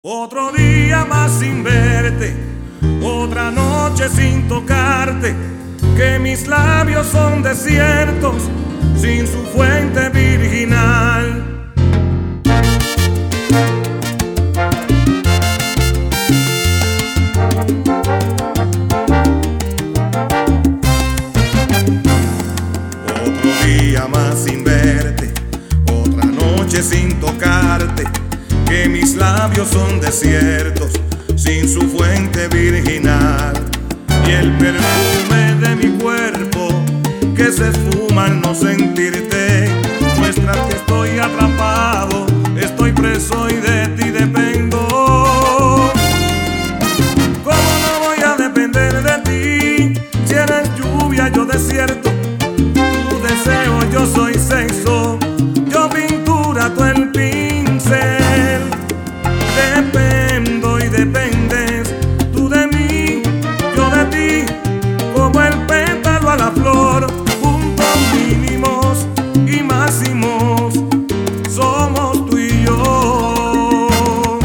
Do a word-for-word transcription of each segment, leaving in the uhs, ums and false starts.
Otro día más sin verte, otra noche sin tocarte, que mis labios son desiertos sin su fuente virginal. Otro día más sin verte, otra noche sin tocarte, que mis labios son desiertos sin su fuente virginal. Y el perfume de mi cuerpo que se esfuma al no sentirte muestra que estoy atrapado, estoy preso y de ti dependo. ¿Cómo no voy a depender de ti? Si eres lluvia, yo desierto, tu deseo, yo soy sexo, yo pintura, tú el pincel. Dependo y dependes tú de mí, yo de ti, como el pétalo a la flor. Puntos mínimos y máximos somos tú y yo.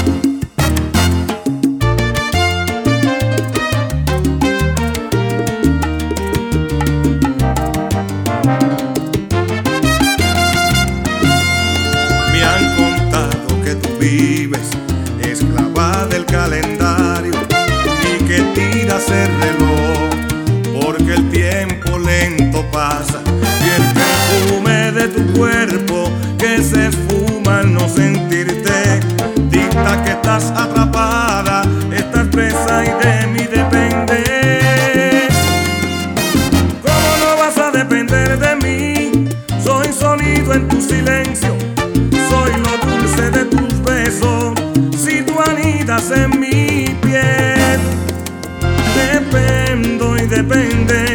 Me han contado que tú vives esclava del calendario y que tiras el reloj porque el tiempo lento pasa, y el perfume de tu cuerpo que se esfuma al no sentirte dicta que estás atrapada, estás presa y de mí dependes. ¿Cómo no vas a depender de mí? Soy sonido en tu silencio, soy lo dulce de tus besos, si tú anidas en mi piel. Dependo y depende